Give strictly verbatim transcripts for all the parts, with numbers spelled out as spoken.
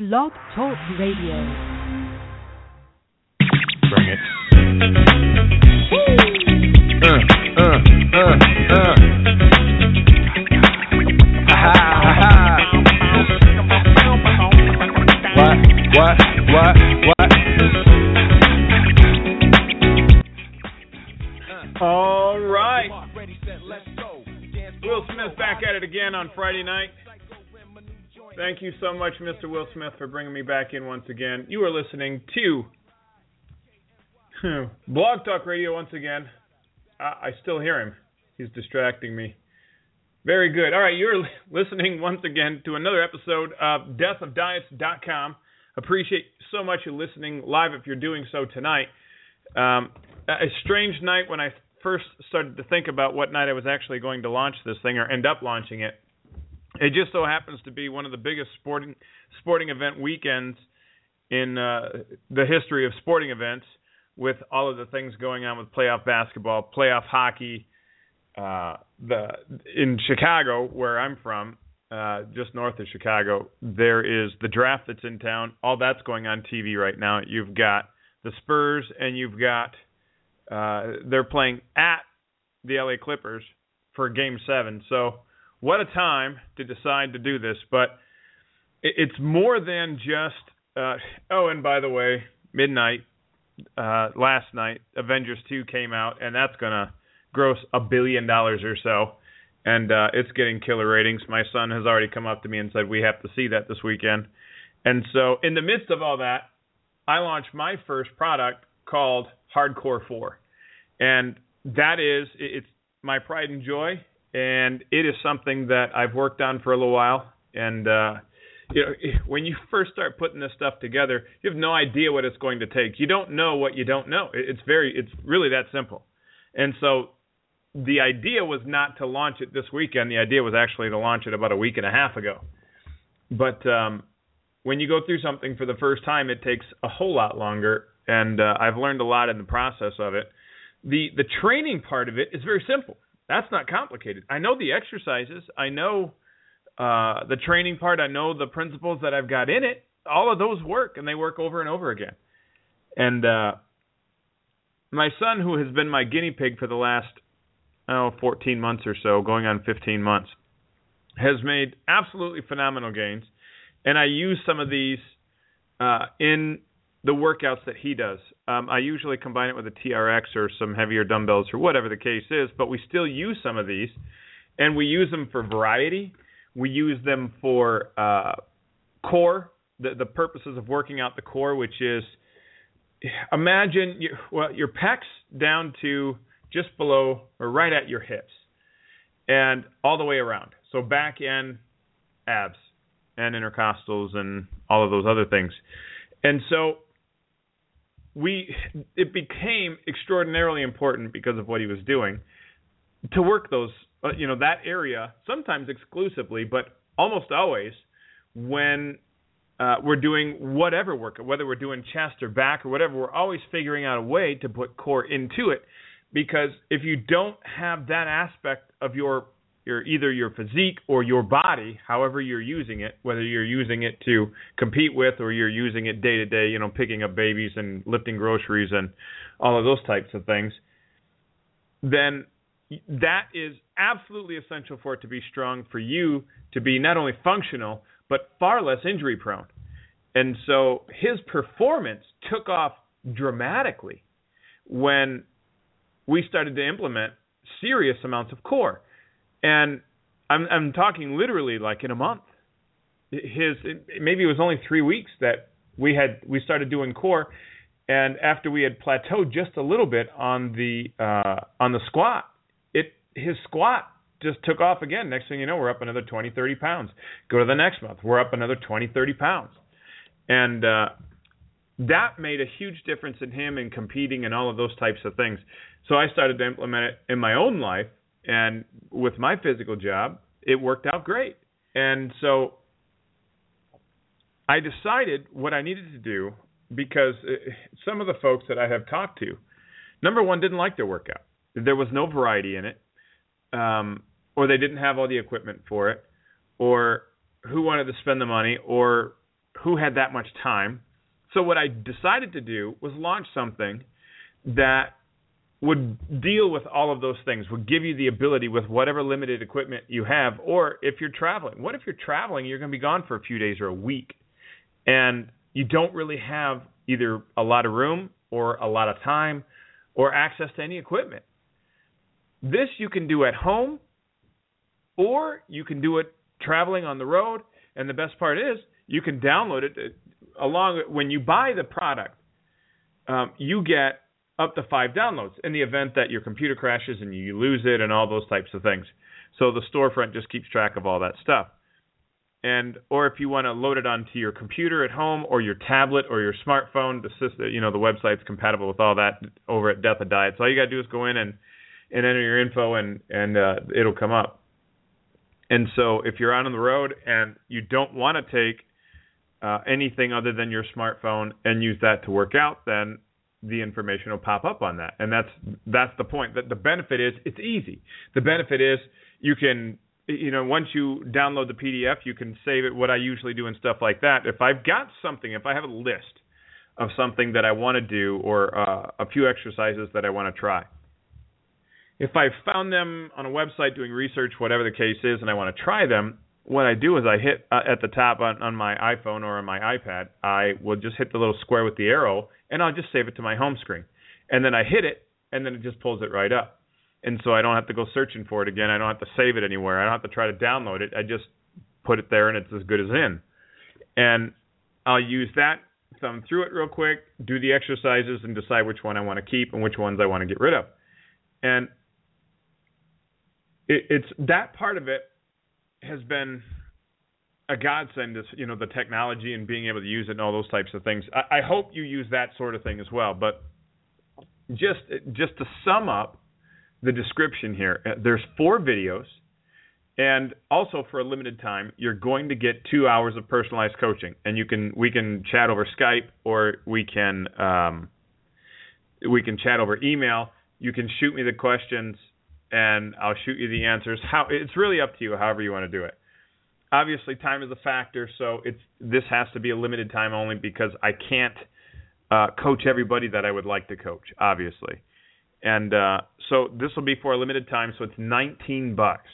Blog Talk Radio. Bring it. Uh, uh, uh, uh. Ha ha ha. What? What? What? What? All right. Will Smith back at it again on Friday night. Thank you so much, Mister Will Smith, for bringing me back in once again. You are listening to Blog Talk Radio once again. I, I still hear him. He's distracting me. Very good. All right, you're listening once again to another episode of death of diets dot com. Appreciate so much you listening live if you're doing so tonight. Um, a strange night when I first started to think about what night I was actually going to launch this thing or end up launching it. It just so happens to be one of the biggest sporting sporting event weekends in uh, the history of sporting events, with all of the things going on with playoff basketball, playoff hockey. Uh, the in Chicago, where I'm from, uh, just north of Chicago, there is the draft that's in town. All that's going on T V right now. You've got the Spurs, and you've got uh, they're playing at the L A Clippers for Game Seven. So what a time to decide to do this. But it's more than just, uh, oh, and by the way, midnight, uh, last night, Avengers two came out, and that's going to gross a billion dollars or so. And uh, it's getting killer ratings. My son has already come up to me and said, we have to see that this weekend. And so in the midst of all that, I launched my first product called Hardcore four. And that is, it's my pride and joy. And it is something that I've worked on for a little while. And uh, you know, when you first start putting this stuff together, you have no idea what it's going to take. You don't know what you don't know. It's very, it's really that simple. And so the idea was not to launch it this weekend. The idea was actually to launch it about a week and a half ago. But um, when you go through something for the first time, it takes a whole lot longer. And uh, I've learned a lot in the process of it. The the training part of it is very simple. That's not complicated. I know the exercises. I know uh, the training part. I know the principles that I've got in it. All of those work, and they work over and over again. And uh, my son, who has been my guinea pig for the last, oh, fourteen months or so, going on fifteen months, has made absolutely phenomenal gains. And I use some of these uh, in the workouts that he does. Um, I usually combine it with a T R X or some heavier dumbbells or whatever the case is, but we still use some of these, and we use them for variety. We use them for uh, core, the, the purposes of working out the core, which is, imagine, you, well, your pecs down to just below or right at your hips and all the way around. So back end, abs, and intercostals and all of those other things. And so we it became extraordinarily important because of what he was doing to work those, uh, you know, that area, sometimes exclusively, but almost always when uh, we're doing whatever work, whether we're doing chest or back or whatever, we're always figuring out a way to put core into it. Because if you don't have that aspect of your your either your physique or your body, however you're using it, whether you're using it to compete with or you're using it day to day, you know, picking up babies and lifting groceries and all of those types of things, then that is absolutely essential for it to be strong, for you to be not only functional, but far less injury prone. And so his performance took off dramatically when we started to implement serious amounts of core. And I'm, I'm talking literally like in a month. His maybe it was only three weeks that we had we started doing core, and after we had plateaued just a little bit on the uh, on the squat, it his squat just took off again. Next thing you know, we're up another twenty, thirty pounds. Go to the next month, we're up another twenty, thirty pounds, and uh, that made a huge difference in him and competing and all of those types of things. So I started to implement it in my own life. And with my physical job, it worked out great. And so I decided what I needed to do, because some of the folks that I have talked to, number one, didn't like their workout. There was no variety in it, um, or they didn't have all the equipment for it, or who wanted to spend the money, or who had that much time. So what I decided to do was launch something that would deal with all of those things, would give you the ability with whatever limited equipment you have, or if you're traveling. What if you're traveling, you're going to be gone for a few days or a week, and you don't really have either a lot of room or a lot of time or access to any equipment? This you can do at home, or you can do it traveling on the road, and the best part is you can download it along when you buy the product. Um, you get up to five downloads in the event that your computer crashes and you lose it and all those types of things. So the storefront just keeps track of all that stuff. And or if you want to load it onto your computer at home or your tablet or your smartphone, the system, you know, the website's compatible with all that over at Death of Diets. All you got to do is go in and, and enter your info, and, and uh, it'll come up. And so if you're out on the road and you don't want to take uh, anything other than your smartphone and use that to work out, then the information will pop up on that. And that's that's the point. That the benefit is it's easy. The benefit is you can, you know, once you download the P D F, you can save it. What I usually do and stuff like that, if I've got something, if I have a list of something that I want to do or uh, a few exercises that I want to try, if I found them on a website doing research, whatever the case is, and I want to try them, what I do is I hit uh, at the top on, on my iPhone or on my iPad, I will just hit the little square with the arrow, and I'll just save it to my home screen. And then I hit it, and then it just pulls it right up. And so I don't have to go searching for it again. I don't have to save it anywhere. I don't have to try to download it. I just put it there, and it's as good as in. And I'll use that, thumb through it real quick, do the exercises, and decide which one I want to keep and which ones I want to get rid of. And it, it's that part of it has been a godsend, is, you know, the technology and being able to use it and all those types of things. I, I hope you use that sort of thing as well. But just just to sum up the description here, there's four videos, and also for a limited time, you're going to get two hours of personalized coaching. And you can we can chat over Skype, or we can um, we can chat over email. You can shoot me the questions, and I'll shoot you the answers. How it's really up to you, however you want to do it. Obviously, time is a factor, so it's this has to be a limited time only, because I can't uh, coach everybody that I would like to coach, obviously. And uh, so this will be for a limited time, so it's nineteen bucks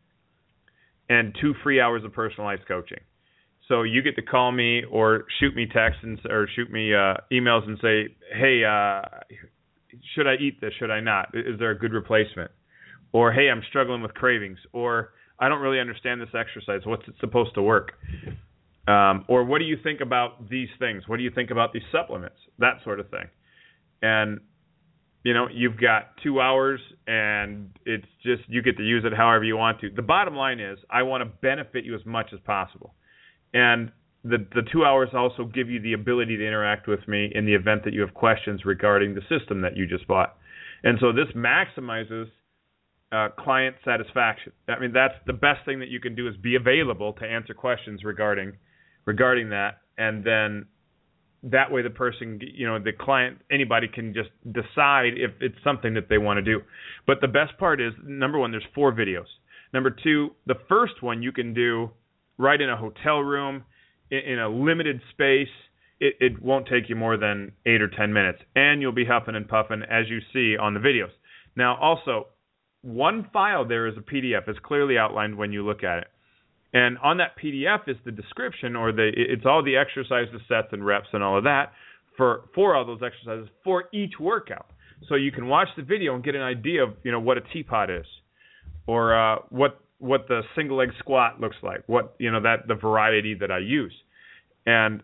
and two free hours of personalized coaching. So you get to call me or shoot me texts and, or shoot me uh, emails and say, hey, uh, should I eat this? Should I not? Is there a good replacement? Or, hey, I'm struggling with cravings. Or, I don't really understand this exercise. What's it supposed to work? Um, or, what do you think about these things? What do you think about these supplements? That sort of thing. And, you know, you've got two hours, and it's just you get to use it however you want to. The bottom line is I want to benefit you as much as possible. And the the two hours also give you the ability to interact with me in the event that you have questions regarding the system that you just bought. And so this maximizes Uh, client satisfaction. I mean, that's the best thing that you can do, is be available to answer questions regarding regarding that, and then that way the person, you know, the client, anybody can just decide if it's something that they want to do. But the best part is, number one, there's four videos. Number two, the first one you can do right in a hotel room, in, in a limited space. It, it won't take you more than eight or ten minutes, and you'll be huffing and puffing, as you see on the videos. Now, also, one file there is a P D F. It's clearly outlined when you look at it. And on that P D F is the description, or the it's all the exercises, sets, and reps, and all of that for, for all those exercises for each workout. So you can watch the video and get an idea of, you know, what a teapot is, or uh, what what the single leg squat looks like, what, you know, that the variety that I use. And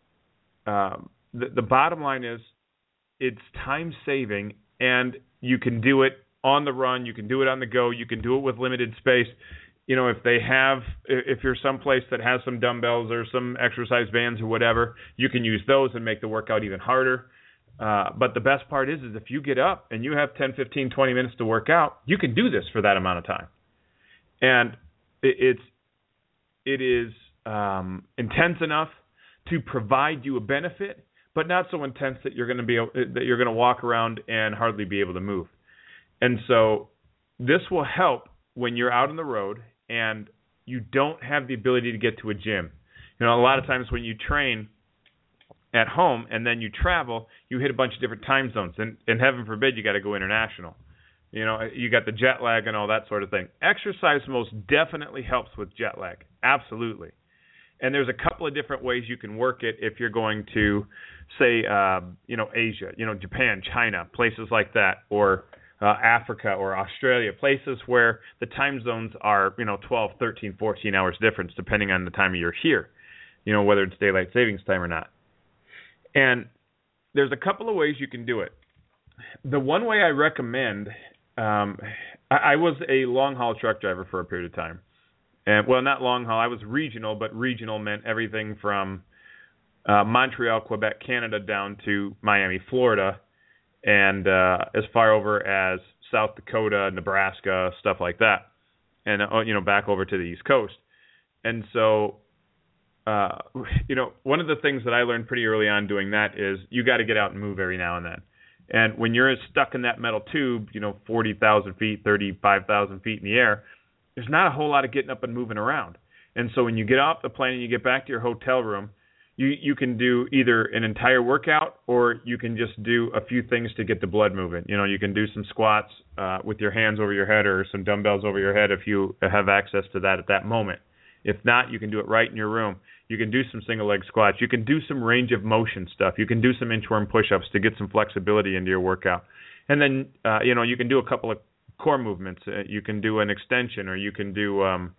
um, the, the bottom line is it's time saving, and you can do it on the run, you can do it on the go, you can do it with limited space. You know, if they have, if you're someplace that has some dumbbells or some exercise bands or whatever, you can use those and make the workout even harder. Uh, but the best part is, is if you get up and you have ten, fifteen, twenty minutes to work out, you can do this for that amount of time. And it, it's, it is um, intense enough to provide you a benefit, but not so intense that you're going to be, that you're going to walk around and hardly be able to move. And so this will help when you're out on the road and you don't have the ability to get to a gym. You know, a lot of times when you train at home and then you travel, you hit a bunch of different time zones, and, and heaven forbid you got to go international. You know, you got the jet lag and all that sort of thing. Exercise most definitely helps with jet lag, absolutely. And there's a couple of different ways you can work it if you're going to, say, uh, you know, Asia, you know, Japan, China, places like that, or uh, Africa or Australia, places where the time zones are, you know, twelve, thirteen, fourteen hours difference, depending on the time of year here, you know, whether it's daylight savings time or not. And there's a couple of ways you can do it. The one way I recommend, um, I, I was a long-haul truck driver for a period of time. And, well, not long haul. I was regional, but regional meant everything from uh, Montreal, Quebec, Canada, down to Miami, Florida, and uh, as far over as South Dakota, Nebraska, stuff like that, and uh, you know, back over to the East Coast. And so, uh, you know, one of the things that I learned pretty early on doing that is you got to get out and move every now and then. And when you're stuck in that metal tube, you know, forty thousand feet, thirty-five thousand feet in the air, there's not a whole lot of getting up and moving around. And so when you get off the plane and you get back to your hotel room, you, you can do either an entire workout or you can just do a few things to get the blood moving. You know, you can do some squats uh, with your hands over your head or some dumbbells over your head if you have access to that at that moment. If not, you can do it right in your room. You can do some single leg squats. You can do some range of motion stuff. You can do some inchworm push-ups to get some flexibility into your workout. And then, uh, you know, you can do a couple of core movements. Uh, you can do an extension, or you can do um,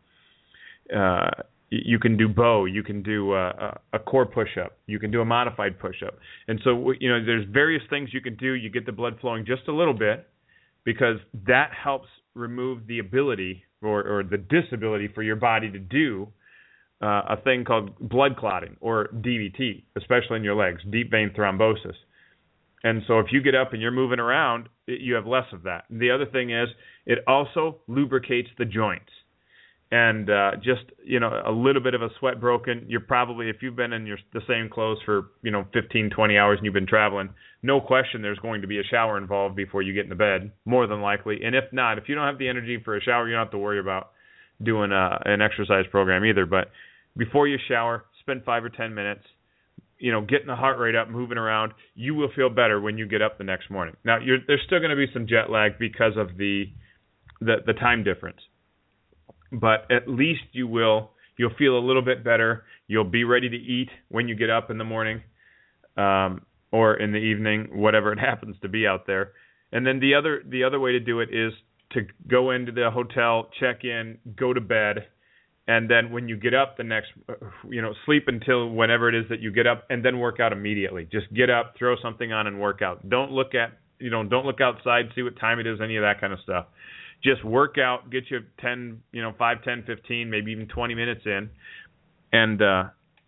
uh, you can do bow. You can do uh, a core push-up. You can do a modified push-up. And so, you know, there's various things you can do. You get the blood flowing just a little bit, because that helps remove the ability or, or the disability for your body to do uh, a thing called blood clotting, or D V T, especially in your legs, deep vein thrombosis. And so if you get up and you're moving around, it, you have less of that. And the other thing is, it also lubricates the joints. And uh, just, you know, a little bit of a sweat broken, you're probably, if you've been in your the same clothes for, you know, fifteen, twenty hours and you've been traveling, no question there's going to be a shower involved before you get in the bed, more than likely. And if not, if you don't have the energy for a shower, you don't have to worry about doing a, an exercise program either. But before you shower, spend five or ten minutes, you know, getting the heart rate up, moving around. You will feel better when you get up the next morning. Now, you're, there's still going to be some jet lag because of the, the the time difference, but at least you will you'll feel a little bit better. You'll be ready to eat when you get up in the morning, um, or in the evening, whatever it happens to be out there. And then the other the other way to do it is to go into the hotel, check in, go to bed. And then when you get up the next, you know, sleep until whenever it is that you get up, and then work out immediately. Just get up, throw something on, and work out. Don't look at, you know, don't look outside, see what time it is, any of that kind of stuff. Just work out, get you ten, you know, five, ten, fifteen, maybe even twenty minutes in, and uh,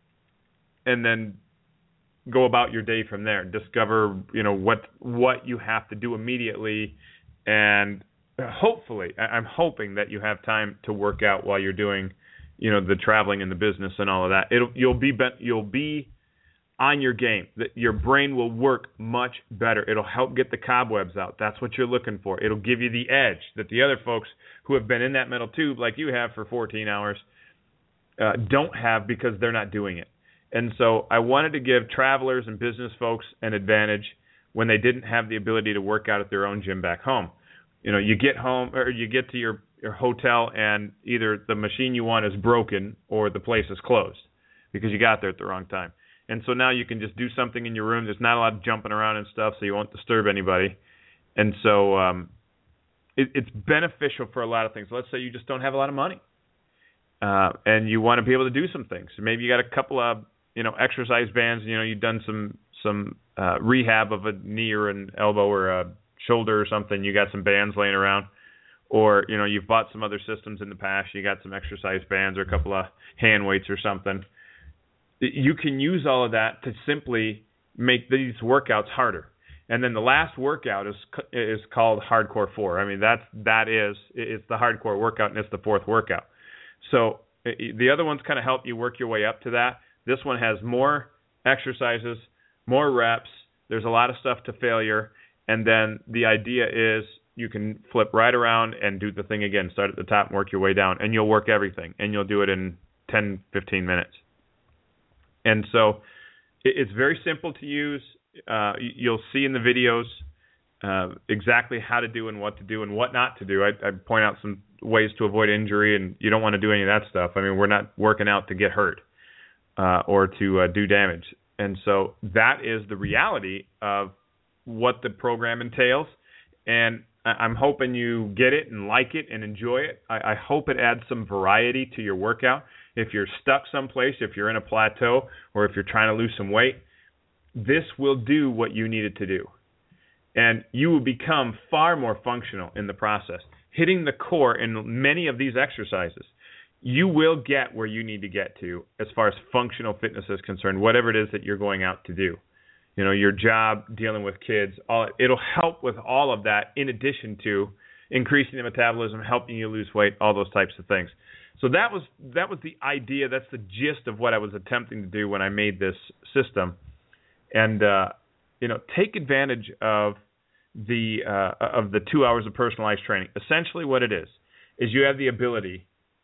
and then go about your day from there. Discover, you know, what what you have to do immediately, and hopefully, I'm hoping that you have time to work out while you're doing, you know, the traveling and the business and all of that. It'll you'll be, be you'll be on your game. That your brain will work much better. It'll help get the cobwebs out. That's what you're looking for. It'll give you the edge that the other folks who have been in that metal tube like you have for fourteen hours uh, don't have, because they're not doing it. And so I wanted to give travelers and business folks an advantage when they didn't have the ability to work out at their own gym back home. You know, you get home, or you get to your, your hotel, and either the machine you want is broken or the place is closed because you got there at the wrong time. And so now you can just do something in your room. There's not a lot of jumping around and stuff, so you won't disturb anybody. And so um, it, it's beneficial for a lot of things. Let's say you just don't have a lot of money, uh, and you want to be able to do some things. So maybe you got a couple of, you know, exercise bands. You know, you've done some some uh, rehab of a knee or an elbow or a shoulder or something. You got some bands laying around, or, you know, you've bought some other systems in the past. You got some exercise bands or a couple of hand weights or something. You can use all of that to simply make these workouts harder. And then the last workout is is called Hardcore four. I mean, that's that is it's the hardcore workout, and it's the fourth workout. So the other ones kind of help you work your way up to that. This one has more exercises, more reps. There's a lot of stuff to failure. And then the idea is you can flip right around and do the thing again. Start at the top and work your way down. And you'll work everything. And you'll do it in ten, fifteen minutes. And so it, it's very simple to use. Uh, you'll see in the videos uh, exactly how to do and what to do and what not to do. I, I point out some ways to avoid injury, and you don't want to do any of that stuff. I mean, we're not working out to get hurt uh, or to uh, do damage. And so that is the reality of what the program entails. And I'm hoping you get it and like it and enjoy it. I, I hope it adds some variety to your workout. If you're stuck someplace, if you're in a plateau, or if you're trying to lose some weight, this will do what you need it to do. And you will become far more functional in the process. Hitting the core in many of these exercises, you will get where you need to get to as far as functional fitness is concerned, whatever it is that you're going out to do. You know, your job, dealing with kids, all, it'll help with all of that in addition to increasing the metabolism, helping you lose weight, all those types of things. So that was that was the idea. That's the gist of what I was attempting to do when I made this system. And, uh, you know, take advantage of the uh, of the two hours of personalized training. Essentially what it is, is you have the ability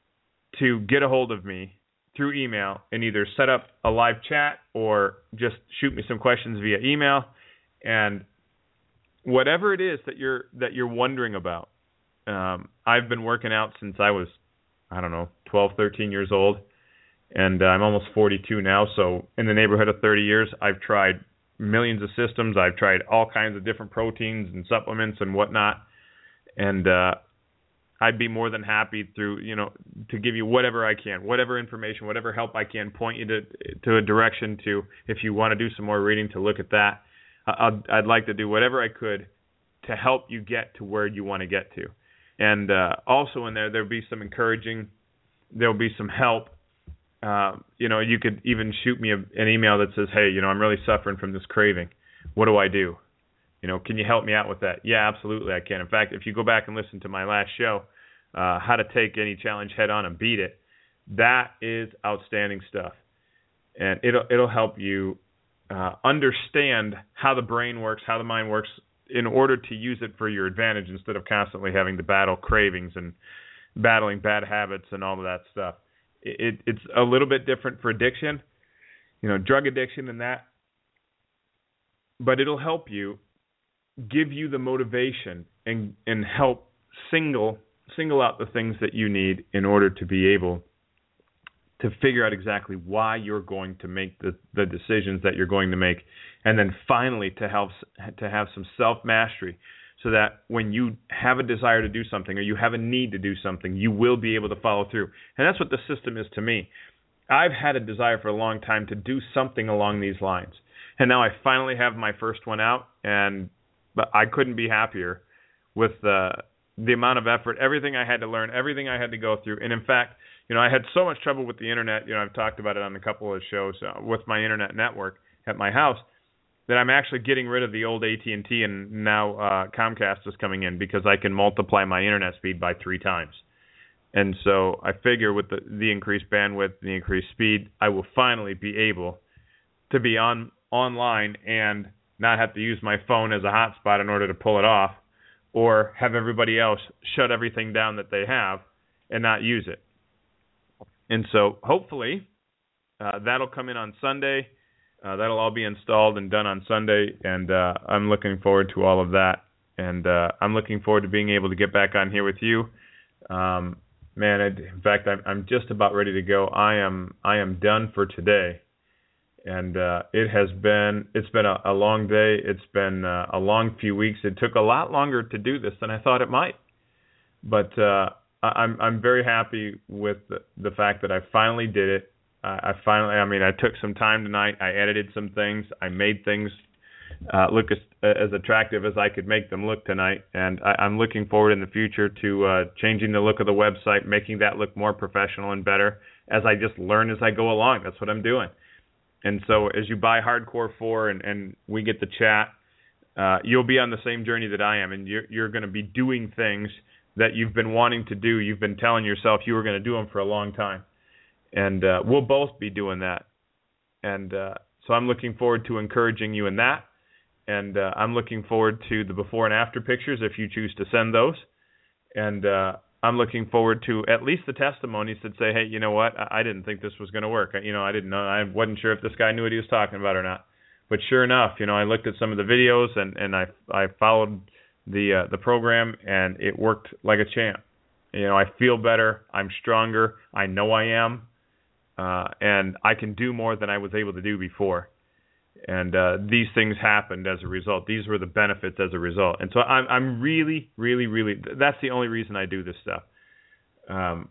to get a hold of me through email and either set up a live chat or just shoot me some questions via email. And whatever it is that you're that you're wondering about, um, I've been working out since I was, I don't know, twelve, thirteen years old, and uh, I'm almost forty-two now. So in the neighborhood of thirty years, I've tried millions of systems. I've tried all kinds of different proteins and supplements and whatnot, and uh, I'd be more than happy through, you know, to give you whatever I can, whatever information, whatever help I can, point you to to a direction to, if you want to do some more reading, to look at that. I'd, I'd like to do whatever I could to help you get to where you want to get to. And uh, also in there, there'll be some encouraging, there'll be some help. Uh, you know, you could even shoot me a, an email that says, hey, you know, I'm really suffering from this craving. What do I do? You know, can you help me out with that? Yeah, absolutely I can. In fact, if you go back and listen to my last show, uh, how to take any challenge head on and beat it, that is outstanding stuff. And it'll it'll help you uh, understand how the brain works, how the mind works, in order to use it for your advantage instead of constantly having to battle cravings and battling bad habits and all of that stuff. It, it, it's a little bit different for addiction, you know, drug addiction and that, but it'll help you, give you the motivation and and help single single out the things that you need in order to be able to figure out exactly why you're going to make the, the decisions that you're going to make, and then finally to help to have some self-mastery so that when you have a desire to do something or you have a need to do something, you will be able to follow through. And that's what the system is to me. I've had a desire for a long time to do something along these lines, and now I finally have my first one out, and but I couldn't be happier with the the amount of effort, everything I had to learn, everything I had to go through. And in fact, you know, I had so much trouble with the internet. You know, I've talked about it on a couple of shows uh, with my internet network at my house, that I'm actually getting rid of the old A T and T, and now uh, Comcast is coming in because I can multiply my internet speed by three times. And so I figure with the, the increased bandwidth, the increased speed, I will finally be able to be on online and not have to use my phone as a hotspot in order to pull it off, or have everybody else shut everything down that they have and not use it. And so hopefully uh, that'll come in on Sunday. Uh, that'll all be installed and done on Sunday, and uh, I'm looking forward to all of that. And uh, I'm looking forward to being able to get back on here with you. Um, man, I, in fact, I'm, I'm just about ready to go. I am I am done for today. And uh, it has been it's been a, a long day. It's been uh, a long few weeks. It took a lot longer to do this than I thought it might. But uh, I'm I'm very happy with the, the fact that I finally did it. Uh, I finally, I mean, I took some time tonight. I edited some things. I made things uh, look as, as attractive as I could make them look tonight. And I, I'm looking forward in the future to uh, changing the look of the website, making that look more professional and better as I just learn as I go along. That's what I'm doing. And so as you buy Hardcore four and, and we get the chat, uh, you'll be on the same journey that I am, and you're, you're going to be doing things that you've been wanting to do. You've been telling yourself you were going to do them for a long time. And uh, we'll both be doing that. And uh, so I'm looking forward to encouraging you in that. And uh, I'm looking forward to the before and after pictures if you choose to send those. And uh, I'm looking forward to at least the testimonies that say, hey, you know what, I, I didn't think this was going to work. You know, I didn't know, I wasn't sure if this guy knew what he was talking about or not. But sure enough, you know, I looked at some of the videos and, and I I followed the uh, the program, and it worked like a champ. You know, I feel better. I'm stronger. I know I am, uh, and I can do more than I was able to do before. And uh, these things happened as a result. These were the benefits as a result. And so I'm I'm really, really, really. That's the only reason I do this stuff. Um,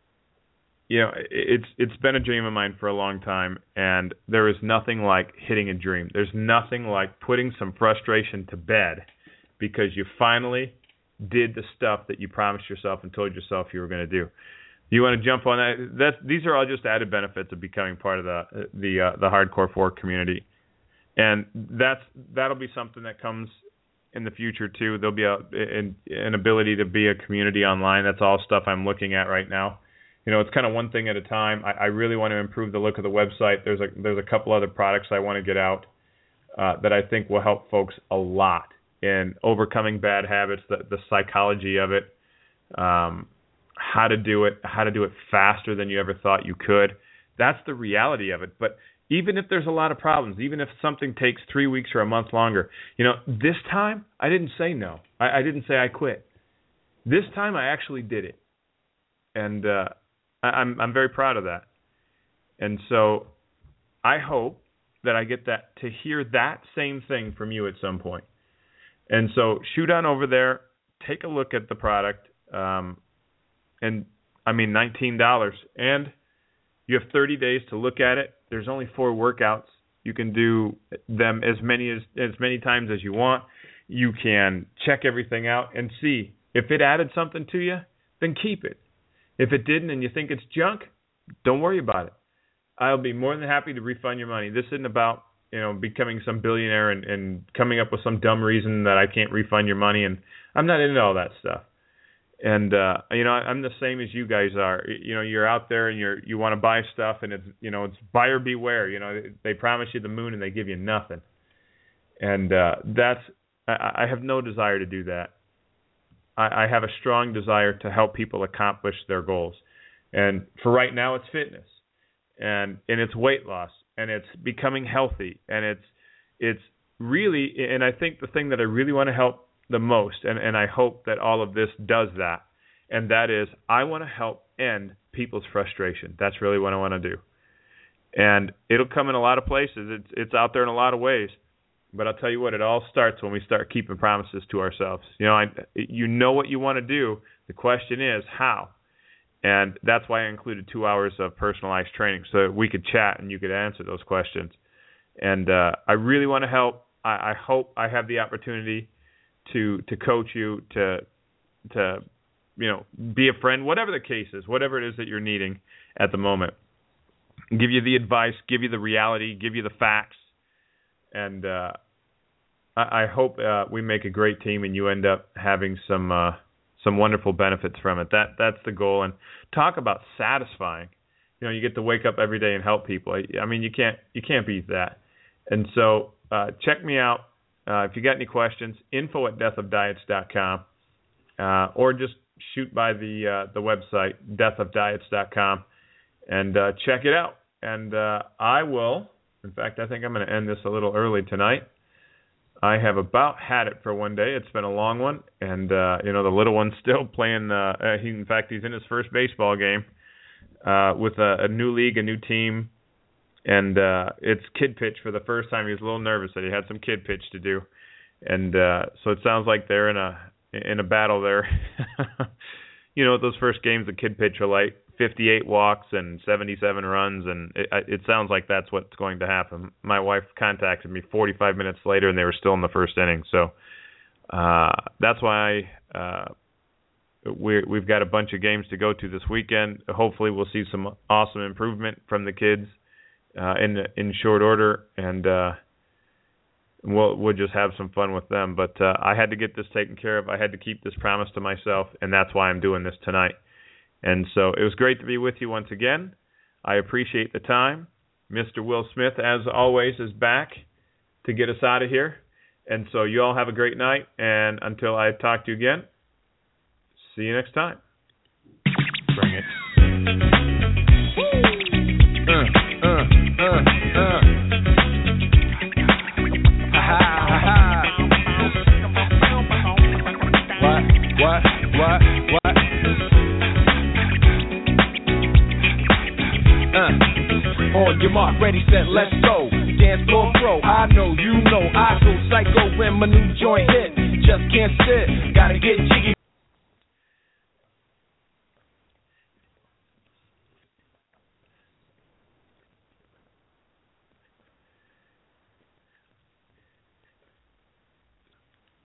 you know, it's it's been a dream of mine for a long time, and there is nothing like hitting a dream. There's nothing like putting some frustration to bed because you finally did the stuff that you promised yourself and told yourself you were going to do. You want to jump on that? That these are all just added benefits of becoming part of the the uh, the Hardcore four community, and that's that'll be something that comes in the future too. There'll be a an, an ability to be a community online. That's all stuff I'm looking at right now. You know, it's kind of one thing at a time. I, I really want to improve the look of the website. There's a there's a couple other products I want to get out uh, that I think will help folks a lot in overcoming bad habits, the, the psychology of it, um, how to do it, how to do it faster than you ever thought you could. That's the reality of it. But even if there's a lot of problems, even if something takes three weeks or a month longer, you know, this time I didn't say no. I, I didn't say I quit. This time I actually did it. And uh, I, I'm I'm very proud of that. And so I hope that I get that to hear that same thing from you at some point. And so shoot on over there, take a look at the product, um, and I mean nineteen dollars. And you have thirty days to look at it. There's only four workouts. You can do them as many as as many times as you want. You can check everything out and see if it added something to you, then keep it. If it didn't and you think it's junk, don't worry about it. I'll be more than happy to refund your money. This isn't about, you know, becoming some billionaire and, and coming up with some dumb reason that I can't refund your money, and I'm not into all that stuff. And uh, you know, I'm the same as you guys are. You know, you're out there and you're you want to buy stuff, and it's you know it's buyer beware. You know, they promise you the moon and they give you nothing. And uh, that's I, I have no desire to do that. I, I have a strong desire to help people accomplish their goals. And for right now, it's fitness, and and it's weight loss, and it's becoming healthy, and it's it's really, and I think the thing that I really want to help the most, and, and I hope that all of this does that, and that is I want to help end people's frustration. That's really what I want to do. And it'll come in a lot of places. It's it's out there in a lot of ways. But I'll tell you what, it all starts when we start keeping promises to ourselves. You know, I, you know what you want to do. The question is how. And that's why I included two hours of personalized training so that we could chat and you could answer those questions. And uh, I really want to help. I, I hope I have the opportunity to to coach you, to to you know be a friend, whatever the case is, whatever it is that you're needing at the moment. Give you the advice, give you the reality, give you the facts, and uh, I, I hope uh, we make a great team and you end up having some uh, some wonderful benefits from it. That that's the goal. And talk about satisfying. You know, you get to wake up every day and help people. I, I mean, you can't you can't beat that. And so uh, check me out. Uh, if you got any questions, info at death of diets dot com, uh, or just shoot by the uh, the website, death of diets dot com, and uh, check it out. And uh, I will, in fact, I think I'm going to end this a little early tonight. I have about had it for one day. It's been a long one, and uh, you know the little one's still playing. Uh, he, in fact, he's in his first baseball game uh, with a, a new league, a new team. And uh, it's kid pitch for the first time. He was a little nervous that he had some kid pitch to do, and uh, so it sounds like they're in a in a battle there. You know, those first games of kid pitch are like fifty-eight walks and seventy-seven runs, and it, it sounds like that's what's going to happen. My wife contacted me forty-five minutes later, and they were still in the first inning. So uh, that's why uh, we're, we've got a bunch of games to go to this weekend. Hopefully, we'll see some awesome improvement from the kids. Uh, in in short order, and uh, we'll we'll just have some fun with them. But uh, I had to get this taken care of. I had to keep this promise to myself, and that's why I'm doing this tonight. And so it was great to be with you once again. I appreciate the time. Mister Will Smith, as always, is back to get us out of here. And so you all have a great night, and until I talk to you again, see you next time. Bring it. Uh, uh, uh, uh. Ha ha ha. What, what, what, what? Uh. On your mark, ready, set, let's go. Dance floor pro, I know, you know, I go psycho when my new joint hit. Just can't sit, gotta get jiggy.